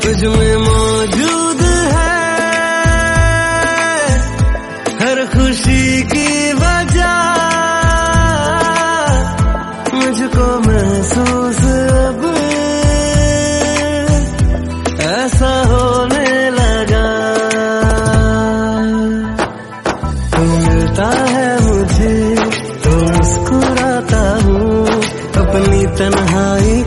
तुझ में मौजूद है हर खुशी की वजह, मुझको महसूस अब ऐसा होने लगा। तू मिलता है मुझे तो मुस्कुराता हूँ, अपनी तन्हाई